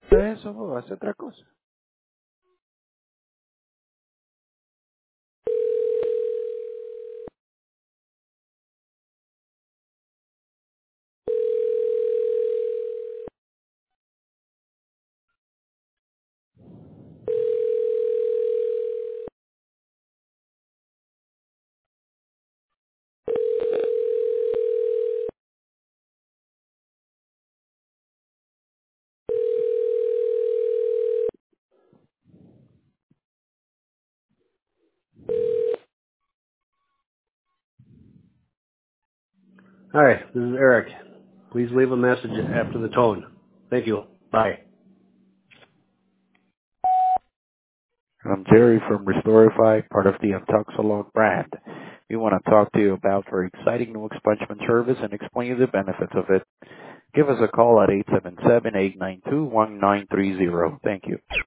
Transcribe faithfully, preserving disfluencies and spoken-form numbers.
Eso, bo, hace otra cosa. Hi, this is Eric. Please leave a message after the tone. Thank you. Bye. I'm Jerry from Restorify, part of the Untuxalog brand. We want to talk to you about our exciting new expungement service and explain you the benefits of it. Give us a call at eight seven seven, eight nine two, one nine three zero. Thank you.